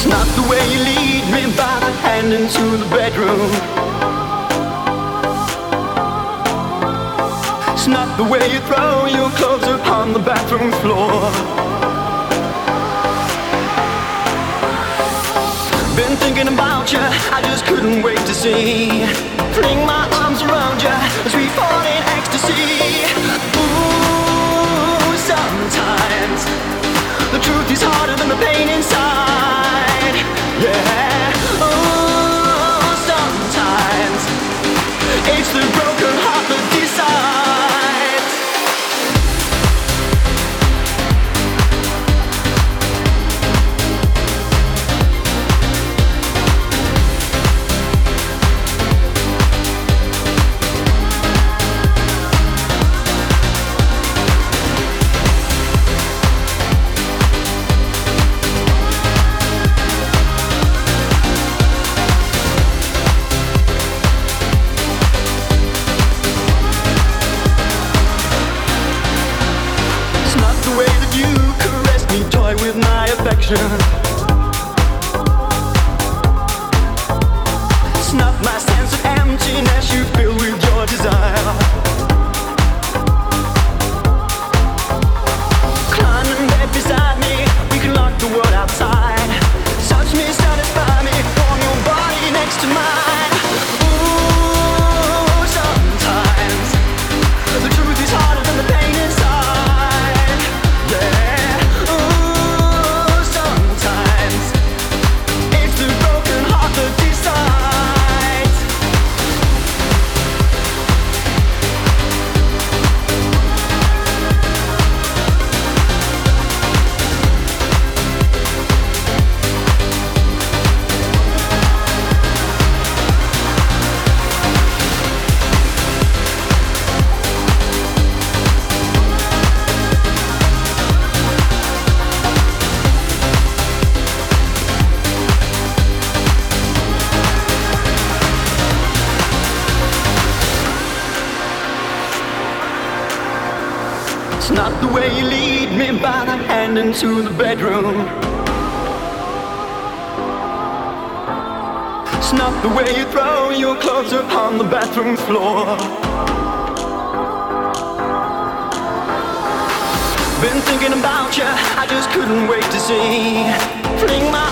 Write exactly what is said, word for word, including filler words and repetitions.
not the way you lead me by the hand into the bedroom. It's not the way you throw your clothes upon the bathroom floor. Been thinking about you, I just couldn't wait to see. Fling my arms around you as we fall in ecstasy. Ooh, sometimes the truth is harder than the pain inside. Yeah. Ooh, sometimes it's the broken heart that decides. With my affection, snuff my sense of emptiness you fill with your desire. Climb in bed beside me, we can lock the world outside. Touch me, satisfy me, warm your body next to mine. Ooh, sometimes the truth is harder than the pain inside. Yeah. It's not the way you lead me by the hand into the bedroom. It's not the way you throw your clothes upon the bathroom floor. Been thinking about you, I just couldn't wait to see. Fling my